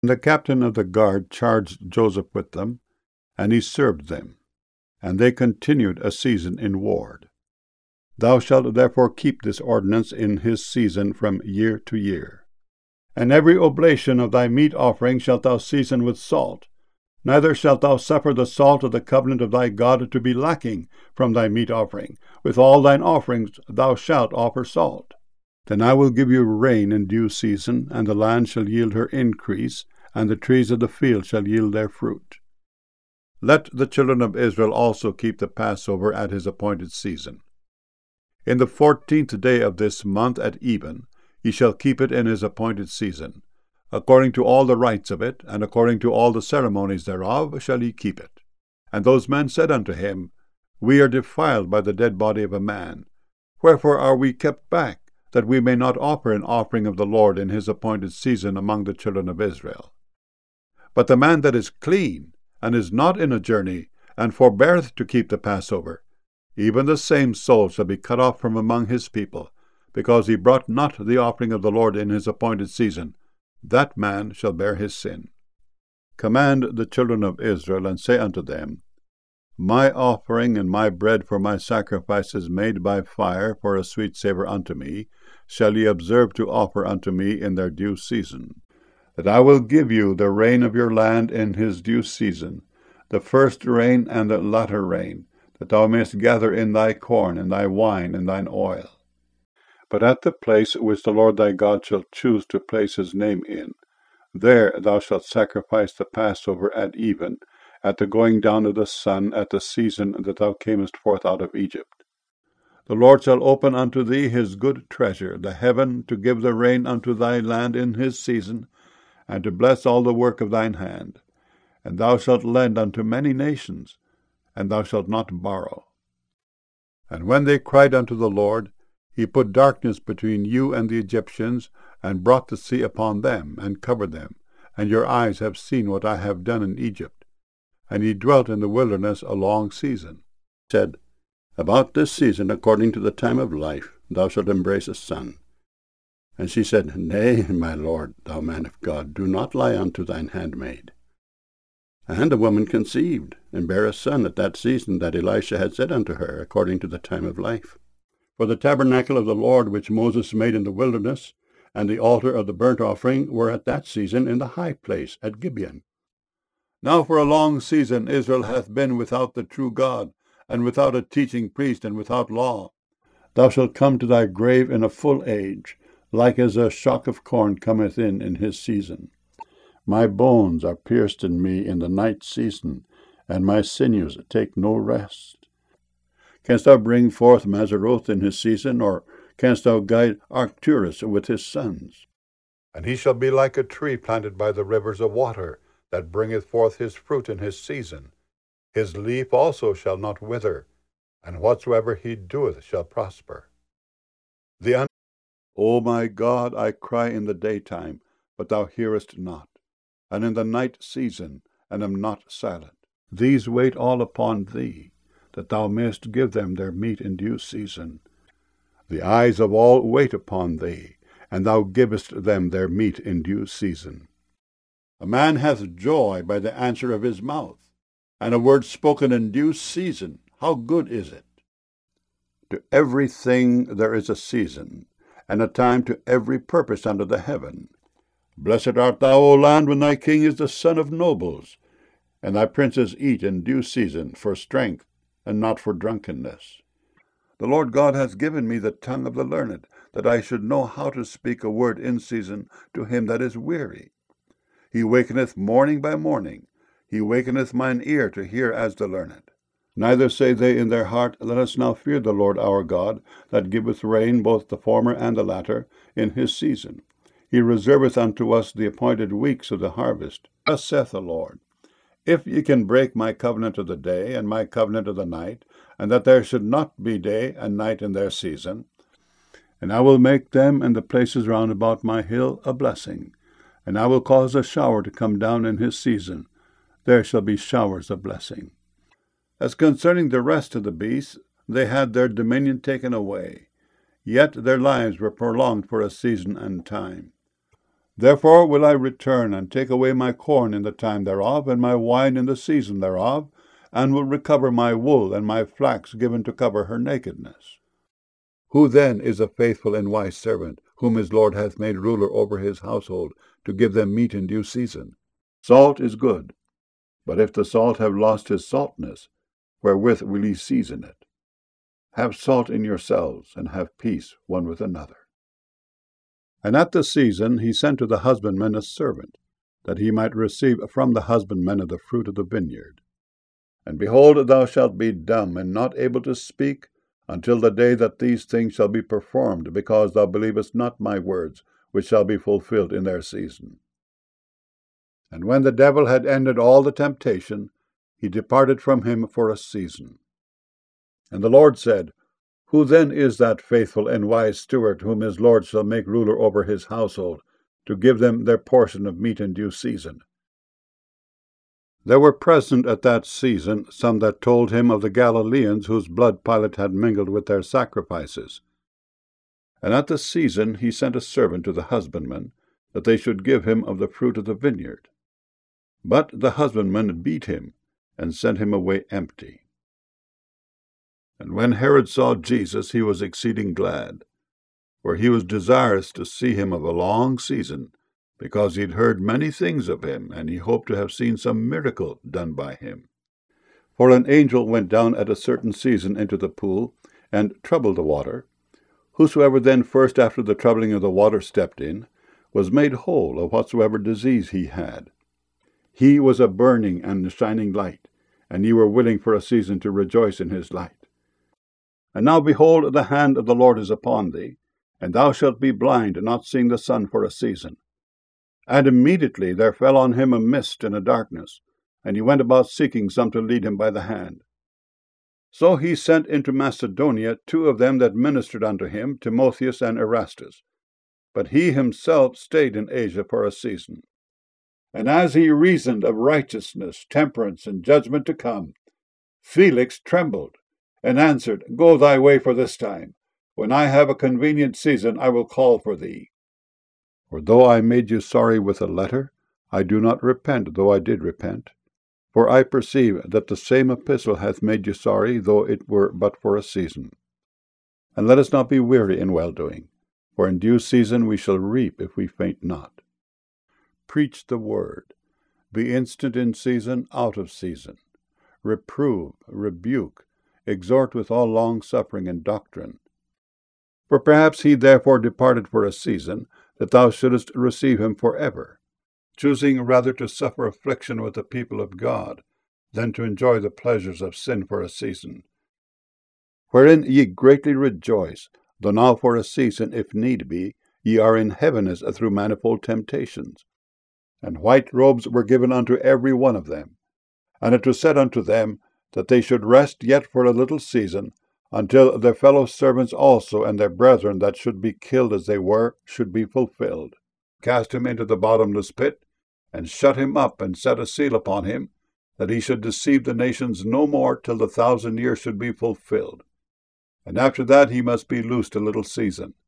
The captain of the guard charged Joseph with them, and he served them, and they continued a season in ward. Thou shalt therefore keep this ordinance in his season from year to year. And every oblation of thy meat offering shalt thou season with salt, neither shalt thou suffer the salt of the covenant of thy God to be lacking from thy meat offering. With all thine offerings thou shalt offer salt. Then I will give you rain in due season, and the land shall yield her increase, and the trees of the field shall yield their fruit. Let the children of Israel also keep the Passover at his appointed season. In the 14th day of this month at even, ye shall keep it in his appointed season. According to all the rites of it, and according to all the ceremonies thereof, shall ye keep it. And those men said unto him, We are defiled by the dead body of a man. Wherefore are we kept back, that we may not offer an offering of the Lord in his appointed season among the children of Israel? But the man that is clean, and is not in a journey, and forbeareth to keep the Passover, even the same soul shall be cut off from among his people, because he brought not the offering of the Lord in his appointed season. That man shall bear his sin. Command the children of Israel, and say unto them, My offering and my bread for my sacrifices made by fire for a sweet savour unto me, shall ye observe to offer unto me in their due season. That I will give you the rain of your land in his due season, the first rain and the latter rain, that thou mayest gather in thy corn, and thy wine, and thine oil. But at the place which the Lord thy God shall choose to place his name in, there thou shalt sacrifice the Passover at even, at the going down of the sun, at the season that thou camest forth out of Egypt. The Lord shall open unto thee his good treasure, the heaven, to give the rain unto thy land in his season, and to bless all the work of thine hand. And thou shalt lend unto many nations, and thou shalt not borrow. And when they cried unto the Lord, he put darkness between you and the Egyptians, and brought the sea upon them, and covered them. And your eyes have seen what I have done in Egypt. And ye dwelt in the wilderness a long season. He said, About this season, according to the time of life, thou shalt embrace a son. And she said, Nay, my lord, thou man of God, do not lie unto thine handmaid. And the woman conceived, and bare a son at that season that Elisha had said unto her, according to the time of life. For the tabernacle of the Lord which Moses made in the wilderness, and the altar of the burnt offering, were at that season in the high place at Gibeon. Now for a long season Israel hath been without the true God, and without a teaching priest, and without law. Thou shalt come to thy grave in a full age, like as a shock of corn cometh in his season. My bones are pierced in me in the night season, and my sinews take no rest. Canst thou bring forth Mazzaroth in his season, or canst thou guide Arcturus with his sons? And he shall be like a tree planted by the rivers of water, that bringeth forth his fruit in his season. His leaf also shall not wither, and whatsoever he doeth shall prosper. O my God, I cry in the daytime, but thou hearest not, and in the night season, and am not silent. These wait all upon thee, that thou mayest give them their meat in due season. The eyes of all wait upon thee, and thou givest them their meat in due season. A man hath joy by the answer of his mouth, and a word spoken in due season. How good is it? To everything there is a season, and a time to every purpose under the heaven. Blessed art thou, O land, when thy king is the son of nobles, and thy princes eat in due season, for strength, and not for drunkenness. The Lord God hath given me the tongue of the learned, that I should know how to speak a word in season to him that is weary. He wakeneth morning by morning. He wakeneth mine ear to hear as the learned. Neither say they in their heart, Let us now fear the Lord our God, that giveth rain, both the former and the latter, in his season. He reserveth unto us the appointed weeks of the harvest. Thus saith the Lord, If ye can break my covenant of the day, and my covenant of the night, and that there should not be day and night in their season, and I will make them and the places round about my hill a blessing, and I will cause a shower to come down in his season, there shall be showers of blessing. As concerning the rest of the beasts, they had their dominion taken away, yet their lives were prolonged for a season and time. Therefore will I return, and take away my corn in the time thereof, and my wine in the season thereof, and will recover my wool and my flax given to cover her nakedness. Who then is a faithful and wise servant, whom his Lord hath made ruler over his household, to give them meat in due season? Salt is good, but if the salt have lost his saltness, wherewith will ye season it? Have salt in yourselves, and have peace one with another. And at the season he sent to the husbandman a servant, that he might receive from the husbandman of the fruit of the vineyard. And behold, thou shalt be dumb, and not able to speak, until the day that these things shall be performed, because thou believest not my words, which shall be fulfilled in their season. And when the devil had ended all the temptation, he departed from him for a season. And the Lord said, Who then is that faithful and wise steward, whom his Lord shall make ruler over his household, to give them their portion of meat in due season? There were present at that season some that told him of the Galileans whose blood Pilate had mingled with their sacrifices. And at the season he sent a servant to the husbandman, that they should give him of the fruit of the vineyard. But the husbandman beat him, and sent him away empty. And when Herod saw Jesus, he was exceeding glad, for he was desirous to see him of a long season, because he had heard many things of him, and he hoped to have seen some miracle done by him. For an angel went down at a certain season into the pool, and troubled the water. Whosoever then first after the troubling of the water stepped in, was made whole of whatsoever disease he had. He was a burning and shining light, and ye were willing for a season to rejoice in his light. And now behold, the hand of the Lord is upon thee, and thou shalt be blind, not seeing the sun for a season. And immediately there fell on him a mist and a darkness, and he went about seeking some to lead him by the hand. So he sent into Macedonia 2 of them that ministered unto him, Timotheus and Erastus. But he himself stayed in Asia for a season. And as he reasoned of righteousness, temperance, and judgment to come, Felix trembled, and answered, Go thy way for this time. When I have a convenient season, I will call for thee. For though I made you sorry with a letter, I do not repent, though I did repent. For I perceive that the same epistle hath made you sorry, though it were but for a season. And let us not be weary in well-doing, for in due season we shall reap if we faint not. Preach the word. Be instant in season, out of season. Reprove, rebuke, exhort with all longsuffering and doctrine. For perhaps he therefore departed for a season, that thou shouldest receive him for ever, choosing rather to suffer affliction with the people of God, than to enjoy the pleasures of sin for a season. Wherein ye greatly rejoice, though now for a season, if need be, ye are in heaviness through manifold temptations. And white robes were given unto every one of them. And it was said unto them, that they should rest yet for a little season, until their fellow servants also and their brethren that should be killed as they were should be fulfilled. Cast him into the bottomless pit, and shut him up, and set a seal upon him, that he should deceive the nations no more till the 1,000 years should be fulfilled. And after that he must be loosed a little season.